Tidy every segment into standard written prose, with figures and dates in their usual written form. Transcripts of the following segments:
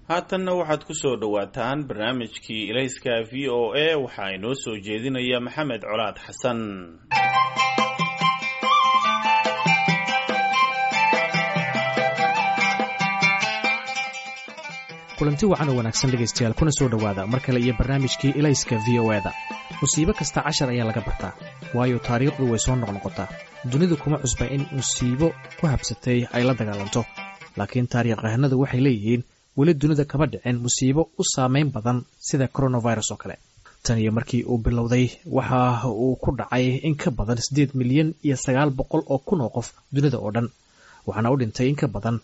haatanna waxaad ku soo dhawaataan barnaamijkii ilayska VOA waxaa inoo soo jeedinaya Maxamed Colaad Xasan. kulanti wacan oo wanaagsan dhegaystayaal kuna soo dhawaada mar kale iyo barnaamijkii ilayska VOA-da. musiibo kasta cashar ayaa laga bartaa, waayo taariikhdu way soo noqnoqotaa. dunidu kuma cusba in musiibo ku habsatay ay la dagaalanto, laakiin taariikhahanadu waxay leeyihiin weli dunida kama dhicin musiibo u saamayn badan sida coronavirus oo kale. tan iyo markii uu bilowday waxa uu ku dhacay in ka badan 8 milyan iyo 900 oo kun oo qof dunida oo dhan, waxaana u dhintay in ka badan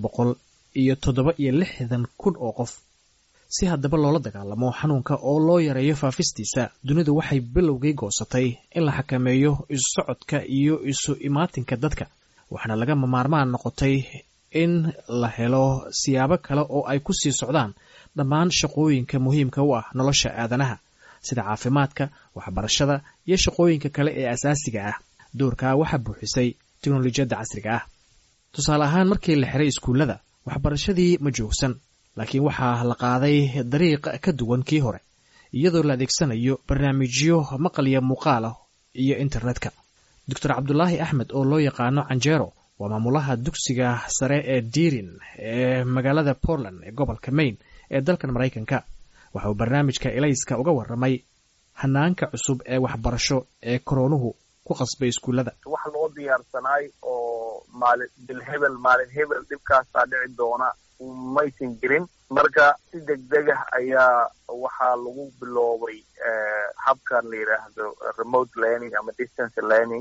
467 kun oo qof. si haddaba loola dagaalamo xanuunka oo loo yareeyo faafistiisa, dunidu waxay bilowgii goosatay in la xakameeyo isu socodka iyo isu imaatinka dadka, waxaana laga maarmaan noqotay in la helo siyaabo kale oo ay ku sii socdaan dhammaan shaqooyinka muhiimka u ah nolosha aadanaha sida caafimaadka, waxbarashada iyo shaqooyinka kale ee asaasiga ah. doorkaa waxaa buuxisay teknolojiyadda casriga ah. tusaale ahaan, markii la xiray iskuullada, waxbarashadii ma joogsan, laakiin waxaa la qaaday dariiq ka duwan kii hore, iyadoo la adeegsanayo barnaamijyo maqal iyo muuqaal ah iyo internetka. doctor cabdulaahi axmed oo loo yaqaano Canjeero waa maamulaha dugsiga sare ee Deerin ee magaalada Portland ee gobolka Maine ee dalkan Mareykanka. waxa uu barnaamijka ilayska uga warramay hanaanka cusub ee waxbarasho ee koronuhu ku qasbay iskuullada. wax loo diyaarsanay oo maalin hebel dhibkaasaa dhici doona maysan jirin. marka si degdeg ah ayaa waxaa lagu biloobay habkan la yidhaahdo remote learning ama distance learning,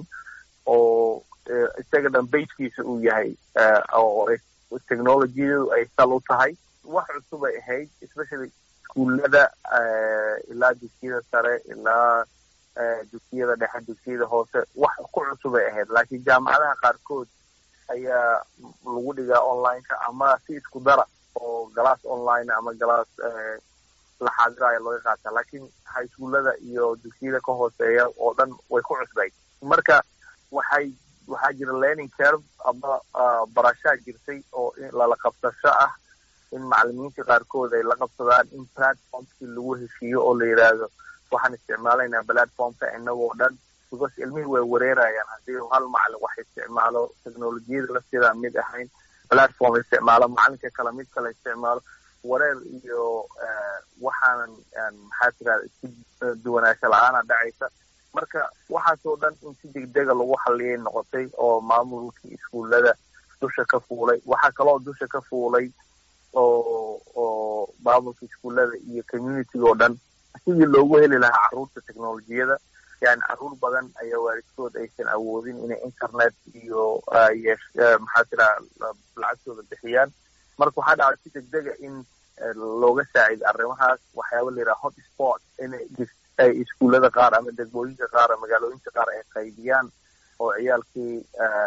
oo isaga dhan basekiisa uu yahay oo technologiyadu ay sal u tahay. wax cusub ay ahayd, especially iskuullada ilaa dugsiyada sare ilaa dugsiyada dhexe, dugsiyada hoose, wax ku cusub ay ahayd. laakiin jaamacadaha qaarkood ayaa lagu dhigaa online-ka ama si isku dara oo galaas online ama galaas la xaadiraya looga qaata. laakiin high schoolada iyo dugsiyada ka hooseeya oo dhan way ku cusbay. marka waxaa jira learning curve ama barashaa jirtay oo lala qabsasho ah, in macalimiinta qaarkood ay la qabsadaan in platformkii lagu heshiiyo oo la yidhaahdo waxaan isticmaalaynaa platformka inagoo dhan, because ilmihii way wareerayaan haddii hal macalin wax isticmaalo, teknolojiyada la sidaa mid ahayn, platform isticmaalo, macalinka kale mid kale isticmaalo, wareer iyo waxaanan maxaa tirahda isku duwanaansho la-aana dhacaysa. marka waxaasoo dhan in si degdega lagu xalliyay noqotay oo maamulkii iskuullada dusha ka fuulay. waxaa kaloo dusha ka fuulay oo maamulka iskuullada iyo communitiga oo dhan sidii loogu heli lahaa carruurta teknolojiyada. yani carruur badan ayaa waalidkood aysan awoodin inay internet iyo maxaa tiraha lacagtooda bixiyaan. marka waxaa dhacay si degdega in looga saacido arrimahaas waxyaaba la yidhaha hot spot, inay iskuullada qaar ama degmooyinka qaar ama magaalooyinka qaar ay qaybiyaan oo ciyaalkii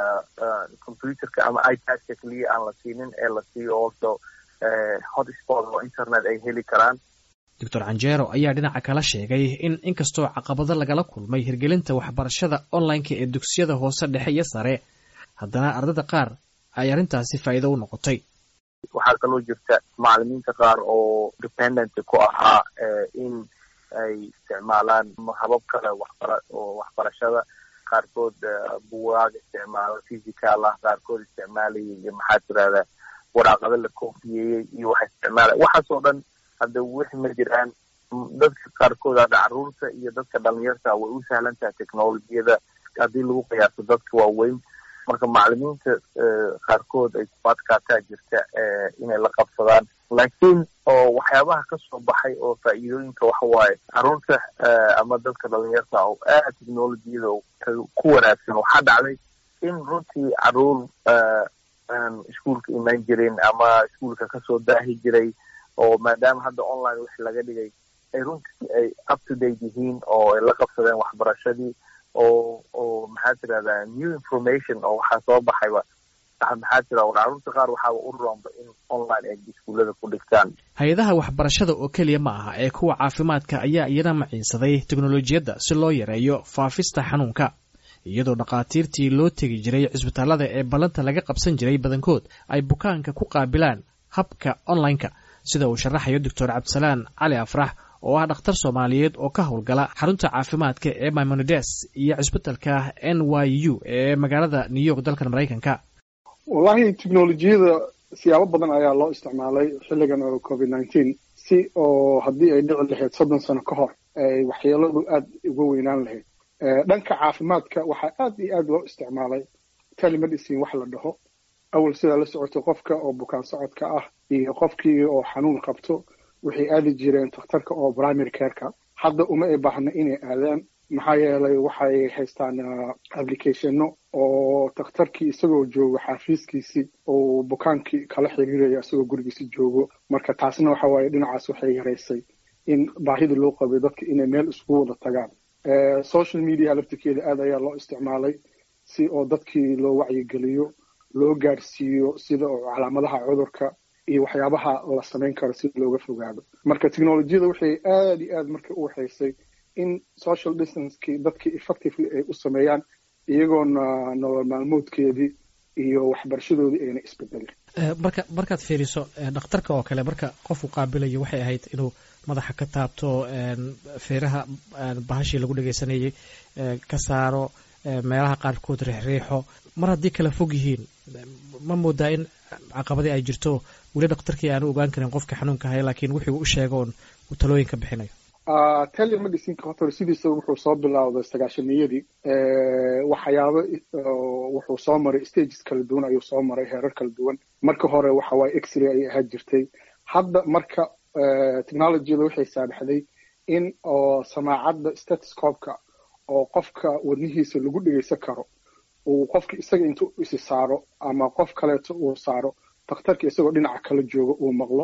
computerka ama iPadka keliya aan la siinin ee la siiyo also hot spot oo internet ay heli karaan. doctor Canjeero ayaa dhinaca kala sheegay in inkastoo caqabado lagala kulmay hirgelinta waxbarashada online-ka ee dugsiyada hoose, dhexe iyo sare, haddana ardayda qaar ay arrintaasi faa'iido u noqotay. waxaa kaloo jirta macalimiinta qaar oo dependent ku ahaa in ay isticmaalaan habab kale oo waxbarashada, qaarkood buugaag isticmaalo physical ah, qaarkood isticmaalayay maxaa tirahda waraaqado la koofiyeeyey iyo wax isticmaalay. waxaasoo dhan hadda wixii ma jiraan. dadka qaarkood hadda carruurta iyo dadka dhalinyarta way u sahlan tahay teknolojiyada haddii lagu qiyaaso dadka waaweyn. marka macalimiinta qaarkood ay ku adkaataa jirta inay la qabsadaan. laakiin oo waxyaabaha ka soo baxay oo faa'iidooyinka waxa waaye carruurta ama dadka dhalinyarta oo aad teknolojiyada ku wanaagsan. waxaa dhacday in runtii carruur aan iskuulka iman jirin ama iskuulka kasoo daahi jiray, oo maadaama hadda online wixii laga dhigay ay runtii ay up to date yihiin oo ay la qabsadeen waxbarashadii oo maxaa tirahdaa new information oo waxaa soo baxayba. maxaa tirahda carruurta qaar waxaaba u roonba in online ay iskuullada ku dhigtaan. hay-adaha waxbarashada oo keliya ma aha ee kuwa caafimaadka ayaa iyana maciinsaday teknolojiyadda si loo yareeyo faafista xanuunka, iyadoo dhakhaatiirtii loo tegi jiray cisbitaalada ee ballanta laga qabsan jiray badankood ay bukaanka ku qaabilaan habka online-ka sida uu sharaxayo doctor cabdisalaan cali afrax oo ah dhakhtar soomaaliyeed oo ka howlgala xarunta caafimaadka ee Maimonides iyo cisbitalka NYU ee magaalada New York dalkan Mareykanka. wallahi teknolojiyada siyaabo badan ayaa loo isticmaalay xilligan oo COVID-19 si oo haddii ay dhici lahayd 30 sano ka hor ay waxyeeladu aad uga weynaan lahayd. dhanka caafimaadka waxaa aad iyo aad loo isticmaalay telemedicine wax la dhaho. awal sida la socoto qofka oo bukaan socodka ah iyo qofkii oo xanuun qabto waxay aadi jireen dhakhtarka oo primary care-ka. hadda uma ay baahna inay aadaan maxaa yeelay waxay haystaan applicationno oo dhakhtarkii isagoo joogo xafiiskiisii oo bukaankii kala xiriiraya isagoo gurigiisa joogo. marka taasna waxa waaye dhinacaas waxay yaraysay in baahida loo qabay dadka inay meel isugu wada tagaan. social media laftirkeeda aad ayaa loo isticmaalay si oo dadkii loo wacyigeliyo loo gaarsiiyo sida oo calaamadaha cudurka iyo waxyaabaha la samayn karo si looga fogaado. marka teknolojiyada waxay aad iyo aad marka u waxaysay in social distancekii dadkii effectively ay u sameeyaan iyagoona nolol maalmoodkeedii iyo waxbarashadoodii ayna isbedelin. markaad fiiriso dhakhtarka oo kale marka qofku qaabilayo waxay ahayd inuu madaxa ka taabto feeraha bahashii lagu dhagaysanayay ka saaro meelaha qaarkood riixriixo. mar haddii kala fog yihiin ma moodaa in caqabadii ay jirto weli dhakhtarkii aanu ogaan karin qofka xanuunka haya laakiin wuxuu u sheegoon uu talooyin ka bixinayo. telemedicine-ka horta sidiisa wuxuu soo bilowday 90-yadii. waxyaabo wuxuu soo maray stages kala duwan ayuu soo maray heerar kala duwan. marka hore waxa waaye x-ray ay ahaan jirtay. hadda marka technologyada waxay saamaxday in oo samaacadda stethoscope-ka oo qofka wadnihiisa lagu dhagaysan karo uu qofka isaga intuu isi saaro ama qof kaleeto uu saaro dhakhtarka isagoo dhinaca kala jooga uu maqlo.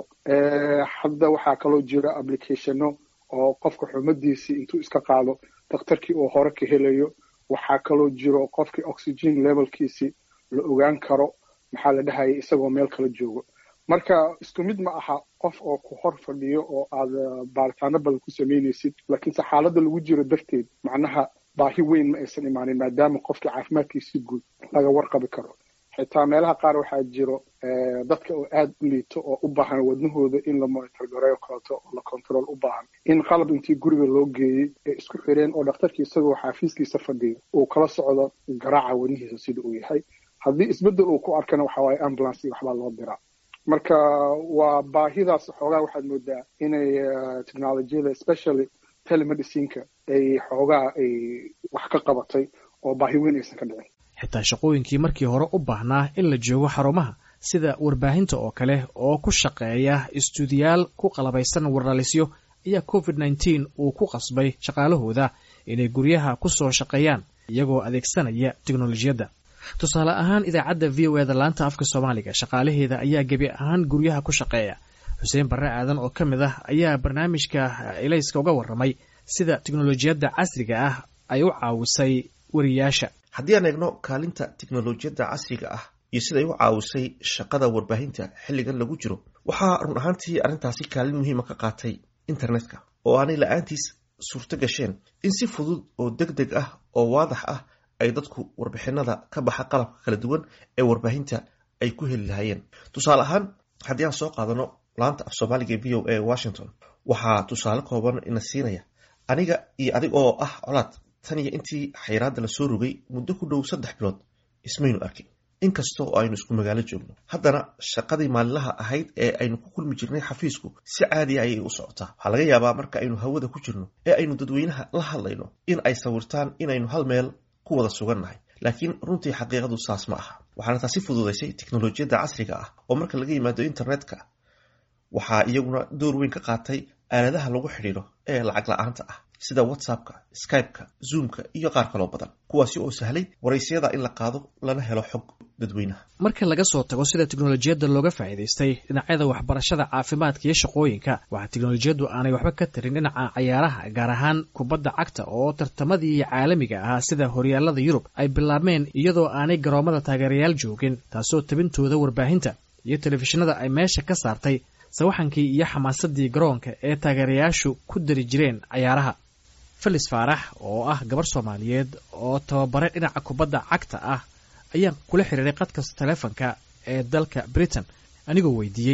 hadda waxaa kaloo jira applicationno oo qofka xumadiisii intuu iska qaado dhakhtarkii uu hore ka helayo. waxaa kaloo jiro qofkii oxygen levelkiisii la ogaan karo maxaa la dhahayay isagoo meel kala joogo. marka isku mid ma aha qof oo ku hor fadhiyo oo aad baaritaano badan ku samaynaysid laakiinse xaaladda lagu jiro darteed macnaha baahi weyn ma aysan imaanin maadaama qofka caafimaadkiisii guud laga warqabi karo. xitaa meelaha qaar waxaa jiro dadka oo aad u liito oo u baahan wadnahooda in la monitor gareeyo kaleeto oo la control u baahan in qalab intii guriga loo geeyey ay isku xireen oo dhakhtarkii isagoo xafiiskiisa fadhiyo uu kala socdo garaaca wadnihiisa sida uu yahay. haddii isbeddel uu ku arkana waxa waaye ambulance iyo waxbaa loo diraa. marka waa baahidaas xoogaa waxaad moodaa inay technolojiyada especially telemedicine-ka ay xoogaa ay wax ka qabatay oo baahi weyn aysan ka dhicin. xitaa shaqooyinkii markii hore u baahnaa in la joogo xarumaha sida warbaahinta oo kale oo ku shaqeeya istuudiyaal ku qalabaysan warlalisyo ayaa COVID-19 uu ku qasbay shaqaalahooda inay guryaha ku soo shaqeeyaan iyagoo adeegsanaya teknolojiyadda. tusaale ahaan idaacadda VOA laanta afka Soomaaliga shaqaalaheeda ayaa gebi ahaan guryaha ku shaqeeya. Xuseen Barre Aadan oo ka mid ah ayaa barnaamijka Ilayska uga warramay sida teknolojiyadda casriga ah ay u caawisay wariyaasha. haddii aan eegno kaalinta teknolojiyadda casriga ah iyo sida ay u caawisay shaqada warbaahinta xilligan lagu jiro waxaa run ahaantii arrintaasi kaalin muhiima ka qaatay internetka oo aanay la-aantiis suurto gasheen in si fudud oo degdeg ah oo waadax ah ay dadku warbixinada ka baxa qalabka kala duwan ee warbaahinta ay ku heli lahaayeen. tusaale ahaan haddii aan soo qaadano laanta af Soomaaliga VOA Washington waxaa tusaale kooban ina siinaya aniga iyo adig oo ah colaad tan iyo intii xayiraadda la soo rogay muddo ku dhow 3 bilood ismaynu arkin inkastoo aynu isku magaalo joogno. haddana shaqadii maalinlaha ahayd ee aynu ku kulmi jirnay xafiisku si caadi ayay u socotaa. waxaa laga yaabaa marka aynu hawada ku jirno ee aynu dadweynaha la hadlayno in ay sawirtaan inaynu hal meel ku wada sugannahay laakiin runtii xaqiiqadu saas ma aha. waxaana taasi fududaysay teknolojiyadda casriga ah oo marka laga yimaado internetka waxaa iyaguna door weyn ka qaatay aaladaha lagu xidhiidho ee lacag la-aanta ah sida WhatsAppka, Skype-ka, Zoom-ka iyo qaar kaloo badan kuwaasi oo sahlay waraysiyada in la qaado lana helo xog dadweynaha. marka laga soo tago sida teknolojiyadda looga faa'iidaystay dhinacyada waxbarashada caafimaadka iyo shaqooyinka waxaa teknolojiyaddu aanay waxba ka tarin dhinaca ciyaaraha gaar ahaan kubadda cagta oo tartamadii caalamiga ahaa sida horyaalada Yurub ay bilaabmeen iyadoo aanay garoomada taageerayaal joogin taasoo tabintooda warbaahinta iyo telefishinada ay meesha ka saartay sawaxankii iyo xamaasadii garoonka ee taageerayaashu ku dari jireen ciyaaraha. Felis Faarax oo ah gabar Soomaaliyeed oo tababare dhinaca kubadda cagta ah ayaa kula xiriiray qadka taleefanka ee dalka Britain anigoo weydiiyey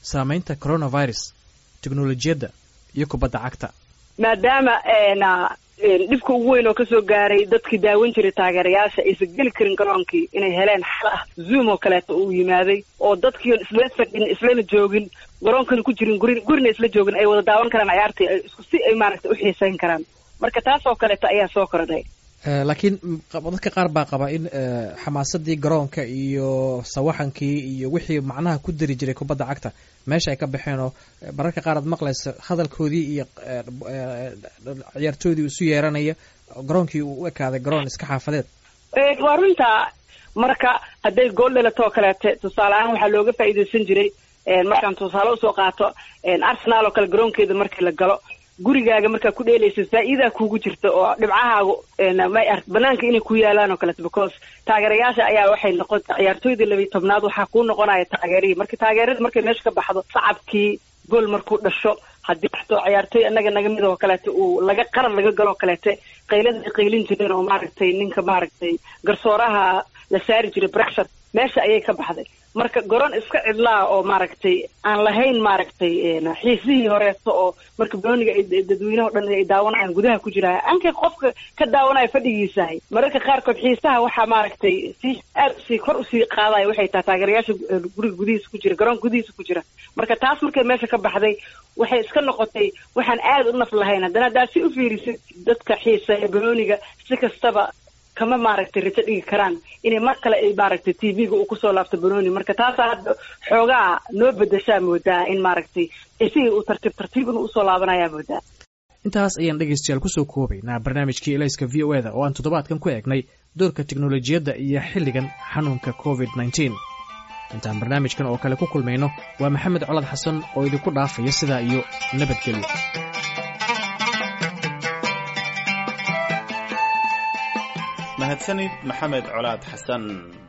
saamaynta coronavirus teknolojiyadda iyo kubadda cagta maadaama dhibka ugu weyn oo kasoo gaaray dadkii daawan jiray taageerayaasha aysan geli karin garoonkii inay heleen xal ah zoom oo kaleeto uu yimaaday oo dadkii isla fadhin islana joogin garoonkana ku jirin gurina isla joogin ay wada daawan karaan ciyaartii isku si ay maaragtay u xiisayn karaan marka taas oo kaleeto ayaa soo kordhay laakiin dadka qaar baa qaba in xamaasadii garoonka iyo sawaxankii iyo wixii macnaha ku dari jiray kubadda cagta meesha ay ka baxeen oo mararka qaar aad maqlaysa hadalkoodii iyo ciyaartoydii isu yeeranaya garoonkii uu u ekaaday garoon iska xaafadeed waa runtaa marka hadday gool dhalato oo kaleete tusaale ahaan waxaa looga faa'iidaysan jiray markaan tusaale usoo qaato Arsenal oo kale garoonkeeda markii la galo gurigaaga markaa ku dheelaysa faa'iida kuugu jirta oo dhibcahaagu banaanka inay ku yaalaan oo kale because taageerayaasha ayaa waxay noqon ciyaartoyda 12aad waxaa ku noqonaya taageerihii taageerada markay meesha ka baxdo sacabkii gool markuu dhasho haddii waxtoo ciyaartoy annaga naga mid oo kaleete uu qaran laga galo kaleete qaylada ay qaylin jireen oo maaragtay ninka maaragtay garsooraha la saari jiray pressure meesha ayay ka baxday marka garoon iska cidlaa oo maaragtay aan lahayn maaragtay xiisihii horeeto oo marka booniga dadweynaha dhan ay daawanayaan gudaha ku jira anka qofka ka daawanaya fadhigiisahay mararka qaarkood xiisaha waxaa maaragtay si aad si kor u sii qaadaya waxay tahay taageerayaasha guriga gudihiisa ku jira garoon gudihiisa ku jira marka taas markay meesha ka baxday waxay iska noqotay waxaan aad u naf lahayn haddana haddaad si u fiirisid dadka xiiseeya booniga si kastaba kama maaragtay rajo dhigi karaan inay mar kale ay maaragtay TV-ga uu kusoo laabto banooni marka taas hadda xoogaa noo bedeshaa moodaa in maaragtay isii uu tartiib inuu usoo laabanayaa moodaa intaas ayaan dhegaystayaal kusoo koobaynaa barnaamijkii ilayska VOA-da oo aan toddobaadkan ku eegnay doorka teknolojiyadda iyo xilligan xanuunka COVID-19 intaan barnaamijkan oo kale ku kulmayno waa Maxamed Colaad Xasan oo idinku dhaafaya sidaa iyo nabadgelyo mahadsanid Maxamed Colaad Xasan.